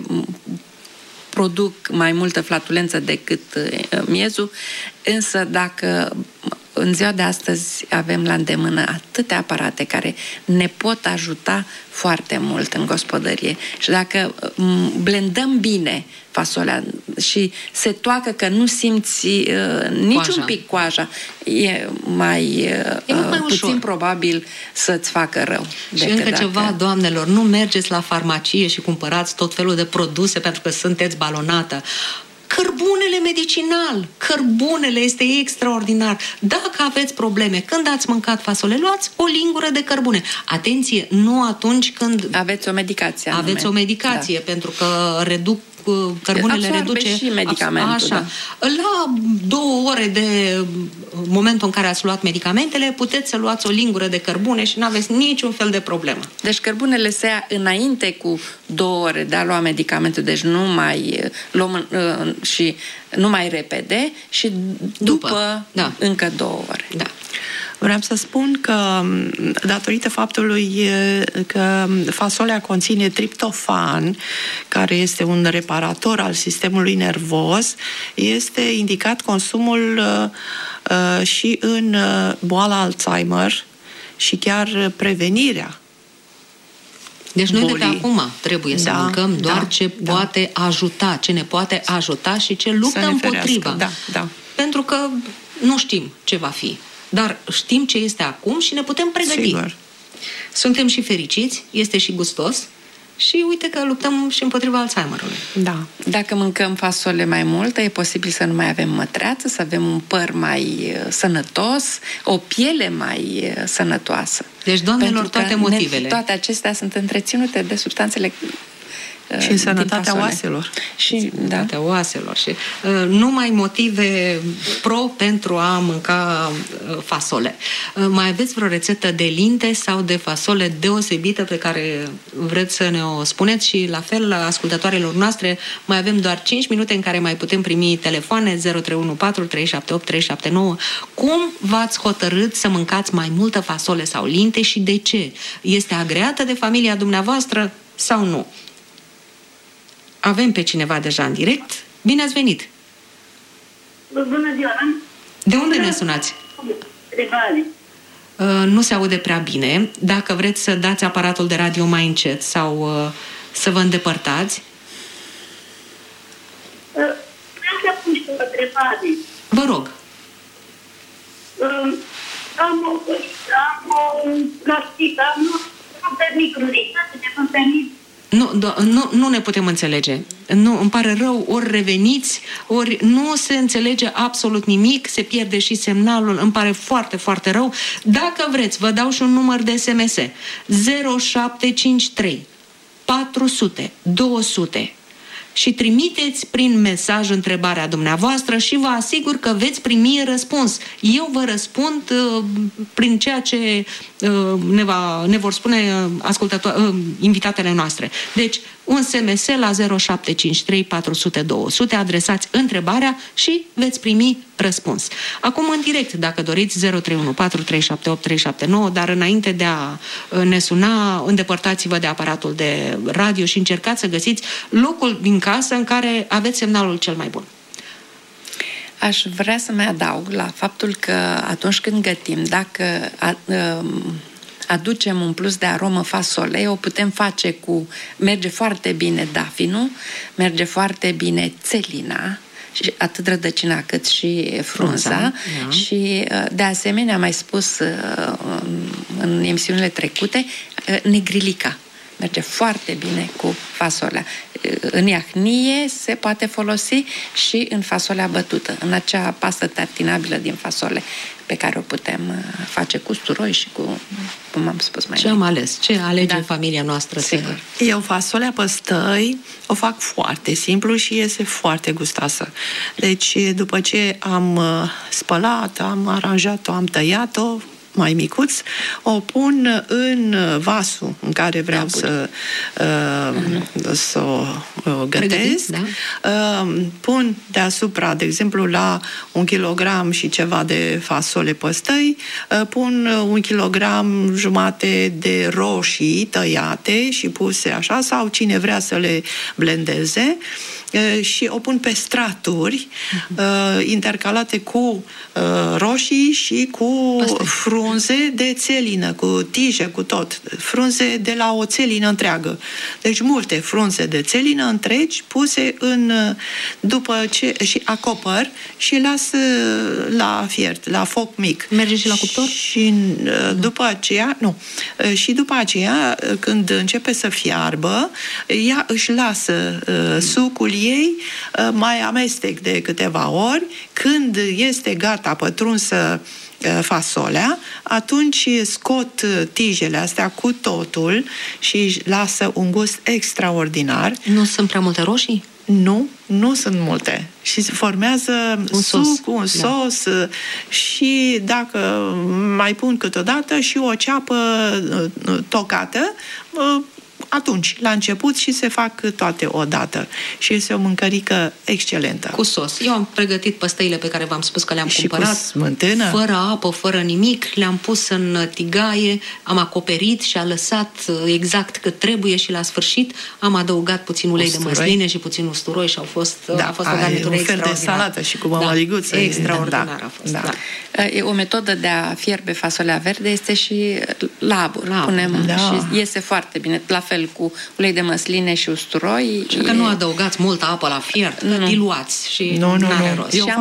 produc mai multă flatulență decât miezul, însă dacă în ziua de astăzi avem la îndemână atâtea aparate care ne pot ajuta foarte mult în gospodărie și dacă blendăm bine fasolea și se toacă că nu simți niciun pic coaja, e mai puțin probabil să-ți facă rău. Și încă ceva, doamnelor, nu mergeți la farmacie și cumpărați tot felul de produse pentru că sunteți balonată. Cărbunele medicinal, cărbunele este extraordinar. Dacă aveți probleme, când ați mâncat fasole, luați o lingură de cărbune. Atenție, nu atunci când aveți o medicație. Aveți o medicație, pentru că cărbunele reduce și medicamentul. Așa. La 2 ore de momentul în care ați luat medicamentele, puteți să luați o lingură de cărbune și nu aveți niciun fel de problemă. Deci cărbunele se ia înainte cu 2 ore de a lua medicamentul, deci nu mai luăm și nu mai repede și după încă 2 ore. Da. Vreau să spun că, datorită faptului că fasolea conține triptofan, care este un reparator al sistemului nervos, este indicat consumul și în boala Alzheimer și chiar prevenirea. Deci noi de pe acum trebuie să mâncăm doar ce poate ajuta, ce ne poate ajuta și ce luptă împotriva. Pentru că nu știm ce va fi. Dar știm ce este acum și ne putem pregăti. Sigur. Suntem și fericiți, este și gustos și uite că luptăm și împotriva Alzheimerului. Da. Dacă mâncăm fasole mai multă, e posibil să nu mai avem mătreață, să avem un păr mai sănătos, o piele mai sănătoasă. Deci, doamnelor, toate motivele. Toate acestea sunt întreținute de substanțele și în sănătatea oaselor. Și sănătatea oaselor. Și numai motive pro pentru a mânca fasole. Mai aveți vreo rețetă de linte sau de fasole deosebită pe care vreți să ne o spuneți? Și la fel, la ascultătoarelor noastre, mai avem doar 5 minute în care mai putem primi telefoane 0314 378 379. Cum v-ați hotărât să mâncați mai multă fasole sau linte și de ce? Este agreată de familia dumneavoastră sau nu? Avem pe cineva deja în direct. Bine ați venit! Bună ziua! De unde ne sunați? De Bali. Nu se aude prea bine. Dacă vreți să dați aparatul de radio mai încet sau să vă îndepărtați. o întrebare. Vă rog. Am o plastică, nu permit cruriță, nu permit. Nu ne putem înțelege. Nu, îmi pare rău, ori reveniți, ori nu se înțelege absolut nimic, se pierde și semnalul, îmi pare foarte, foarte rău. Dacă vreți, vă dau și un număr de SMS. 0753 400 200 și trimiteți prin mesaj întrebarea dumneavoastră și vă asigur că veți primi răspuns. Eu vă răspund prin ceea ce ne vor spune invitatele noastre. Deci, un SMS la 0753 400 200, adresați întrebarea și veți primi răspuns. Acum, în direct, dacă doriți, 031 4378 379, dar înainte de a ne suna, îndepărtați-vă de aparatul de radio și încercați să găsiți locul din casă în care aveți semnalul cel mai bun. Aș vrea să mai adaug la faptul că atunci când gătim, dacă aducem un plus de aromă fasole, o putem face merge foarte bine dafinul, merge foarte bine țelina, și atât rădăcina cât și frunza. Și de asemenea, am mai spus în emisiunile trecute, negrilica. Merge foarte bine cu fasolea. În iahnie se poate folosi și în fasolea bătută, în acea pastă tartinabilă din fasole pe care o putem face cu usturoi și cu, cum am spus mai înainte. Ce am ales? Ce alege familia noastră? Sigur. Eu fasolea păstăi o fac foarte simplu și iese foarte gustoasă. Deci, după ce am spălat, am aranjat-o, am tăiat-o mai micuț, o pun în vasul în care vreau să o gătesc. Pun deasupra, de exemplu, la 1 kilogram și ceva de fasole păstăi, pun 1 kilogram jumate de roșii tăiate și puse așa, sau cine vrea să le blendeze, și o pun pe straturi intercalate cu roșii și cu frunze de țelină, cu tije, cu tot. Frunze de la o țelină întreagă. Deci multe frunze de țelină întregi puse după ce și acopăr și las la fiert, la foc mic. Merge și la cuptor? Și după aceea, și după aceea, când începe să fiarbă, ea își lasă sucul ei, mai amestec de câteva ori. Când este gata pătrunsă fasolea, atunci scot tijele astea cu totul și lasă un gust extraordinar. Nu sunt prea multe roșii? Nu sunt multe. Și formează un sos și dacă mai pun câteodată și o ceapă tocată, atunci, la început, și se fac toate odată. Și este o mâncărică excelentă. Cu sos. Eu am pregătit păstăile pe care v-am spus că le-am cumpărat. Cu smântână. Fără apă, fără nimic. Le-am pus în tigaie, am acoperit și a lăsat exact cât trebuie și la sfârșit am adăugat puțin ulei de măsline și puțin usturoi și a fost o garnitură un fel de salată și cu mămăliguță. Extraordinar a fost. O metodă de a fierbe fasolea verde este și la abur. Punem și iese foarte bine. La fel cu ulei de măsline și usturoi. Și că nu adăugați multă apă la fiert, că diluați și n-are rost. Și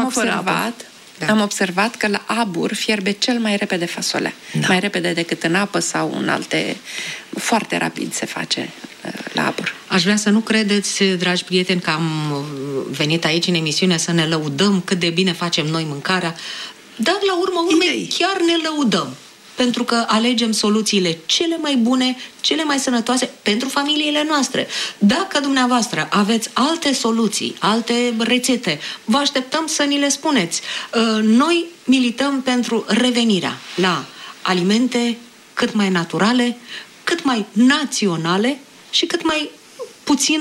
am observat că la abur fierbe cel mai repede fasolea. Mai repede decât în apă sau în alte... Foarte rapid se face la abur. Aș vrea să nu credeți, dragi prieteni, că am venit aici în emisiune să ne lăudăm cât de bine facem noi mâncarea, dar la urma urmei chiar ne lăudăm. Pentru că alegem soluțiile cele mai bune, cele mai sănătoase pentru familiile noastre. Dacă dumneavoastră aveți alte soluții, alte rețete, vă așteptăm să ni le spuneți. Noi milităm pentru revenirea la alimente cât mai naturale, cât mai naționale și cât mai puțin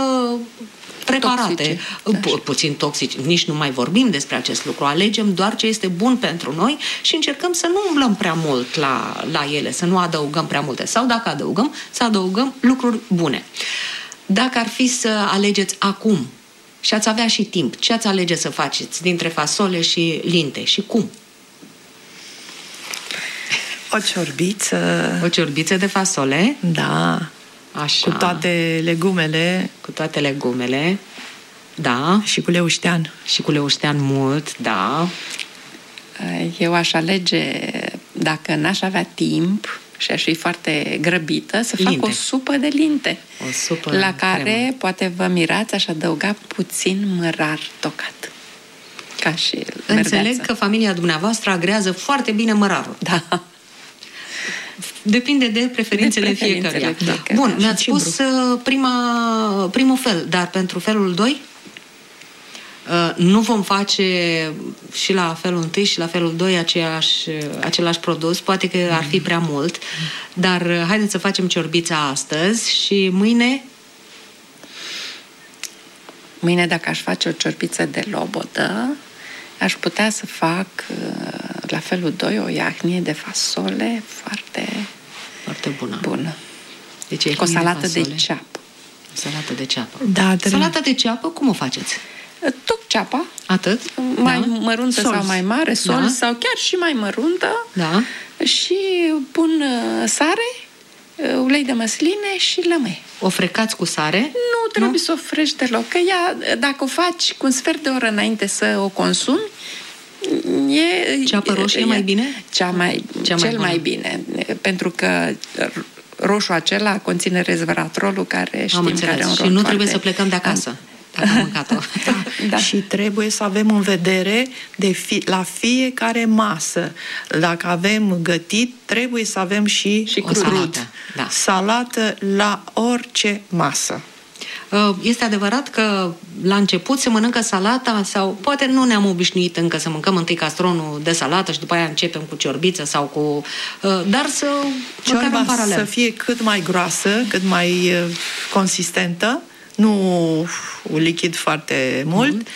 preparate, puțin toxici, nici nu mai vorbim despre acest lucru, alegem doar ce este bun pentru noi și încercăm să nu umblăm prea mult la ele, să nu adăugăm prea multe, sau dacă adăugăm, să adăugăm lucruri bune. Dacă ar fi să alegeți acum și ați avea și timp, ce ați alege să faceți dintre fasole și linte și cum? O ciorbiță. O ciorbiță de fasole? Da. Așa. Cu toate legumele. Cu toate legumele. Da. Și cu leuștean. Și cu leuștean mult, da. Eu aș alege, dacă n-aș avea timp și aș fi foarte grăbită, să fac o supă de linte. O supă la care, poate vă mirați, aș adăuga puțin mărar tocat. Ca și Înțeleg că familia dumneavoastră agrează foarte bine mărarul. Da. Depinde de preferințele fiecăruia. Bun, mi-ați spus primul fel, dar pentru felul 2? Nu vom face și la felul 1 și la felul 2 același produs, poate că ar fi prea mult, dar haideți să facem ciorbița astăzi și mâine... Mâine, dacă aș face o ciorbiță de lobotă, aș putea să fac la felul 2 o iahnie de fasole foarte bună. Deci cu o salată de ceapă. Salată de ceapă. Da, salata de ceapă, cum o faceți? Tot ceapa. Atât? Mai măruntă sau mai mare, sau chiar și mai măruntă. Da. Și pun sare, ulei de măsline și lămâie. O frecați cu sare? Nu trebuie să o frești deloc, că ea, dacă o faci cu un sfert de oră înainte să o consumi, ceapă roșie mai bine? Cel mai bine, pentru că roșul acela conține resveratrolul, care știm că are un rol. Și nu trebuie să plecăm de acasă. Dacă am mâncat-o. Da. Și trebuie să avem în vedere la fiecare masă. Dacă avem gătit, trebuie să avem și crud. Da. Salată la orice masă. Este adevărat că la început se mănâncă salata sau poate nu ne-am obișnuit încă să mâncăm întâi castronul de salată și după aia începem cu ciorbiță sau cu... Dar să măcar în paralel. Să fie cât mai groasă, cât mai consistentă, nu un lichid foarte mult,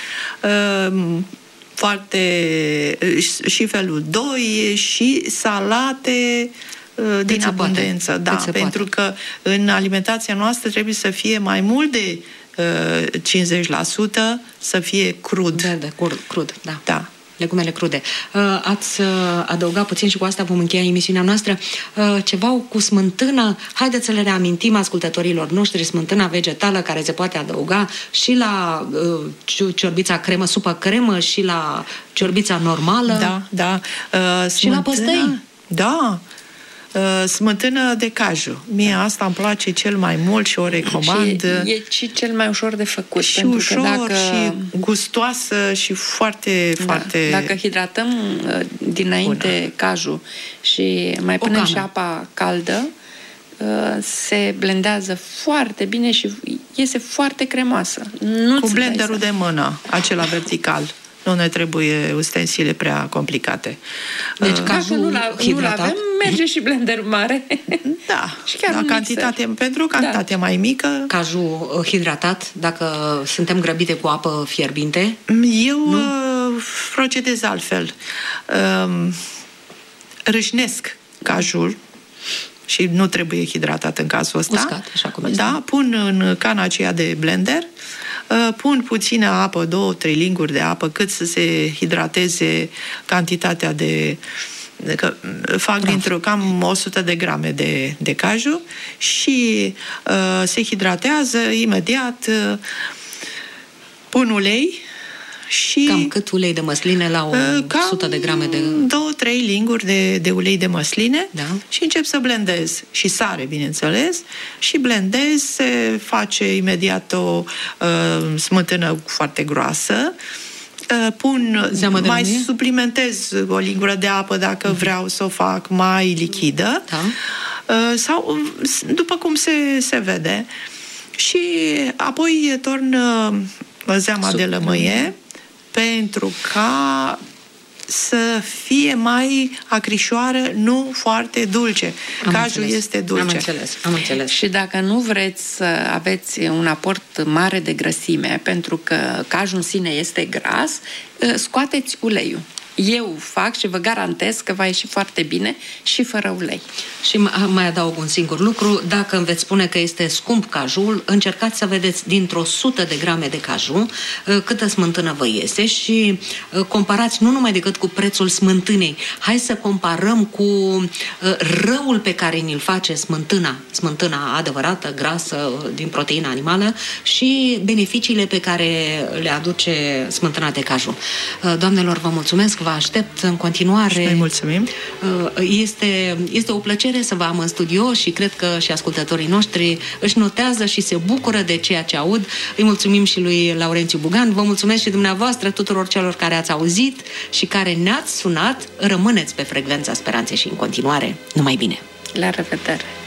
și felul 2 și salate din abundență. Da, pentru că în alimentația noastră trebuie să fie mai mult de 50% să fie crud. Verde, crud, da. Legumele crude. Ați adăugat puțin și cu asta vom încheia emisiunea noastră ceva cu smântână. Haideți să le reamintim ascultătorilor noștri, smântâna vegetală care se poate adăuga și la ciorbița cremă, supă cremă și la ciorbița normală. Da. Și la păstăi. Da. Smântână de caju. Mie asta îmi place cel mai mult și o recomand. Și e și cel mai ușor de făcut. Și ușor și gustoasă și foarte... Dacă hidratăm dinainte caju și mai punem și apa caldă, se blendează foarte bine și iese foarte cremoasă. Cu blenderul de mână, acela vertical. Nu ne trebuie ustensile prea complicate. Deci cajul nu avem, merge și blender mare. Da, și chiar pentru o cantitate mai mică. Cajul hidratat, dacă suntem grăbite cu apă fierbinte? Eu procedez altfel. Râșnesc cajul și nu trebuie hidratat în cazul ăsta. Uscat, așa cum este. Da, pun în cana aceea de blender, pun puțină apă, 2-3 linguri de apă, cât să se hidrateze cantitatea că fac dintr-o cam 100 de grame de caju și se hidratează imediat, pun ulei și... Cam cât ulei de măsline la 100 de grame de... 2-3 linguri de ulei de măsline, da. Și încep să blendez. Și sare, bineînțeles, și blendez, se face imediat o smântână foarte groasă. Mai suplimentez o lingură de apă dacă vreau să o fac mai lichidă, sau după cum se vede. Și apoi torn zeama de lămâie pentru ca să fie mai acrișoară, nu foarte dulce. Cajul este dulce. Am înțeles. Și dacă nu vreți să aveți un aport mare de grăsime, pentru că cajul în sine este gras, scoateți uleiul. eu fac și vă garantez că va ieși foarte bine și fără ulei. Și mai adaug un singur lucru, dacă îmi veți spune că este scump cajul, încercați să vedeți dintr-o 100 de grame de caju câtă smântână vă iese și comparați nu numai decât cu prețul smântânei. Hai să comparăm cu răul pe care ni-l face smântâna adevărată, grasă, din proteină animală și beneficiile pe care le aduce smântâna de caju. Doamnelor, vă mulțumesc, vă aștept în continuare. Și noi mulțumim. Este o plăcere să vă am în studio și cred că și ascultătorii noștri își notează și se bucură de ceea ce aud. Îi mulțumim și lui Laurențiu Bugan. Vă mulțumesc și dumneavoastră, tuturor celor care ați auzit și care ne-ați sunat. Rămâneți pe frecvența Speranței și în continuare. Numai bine! La revedere!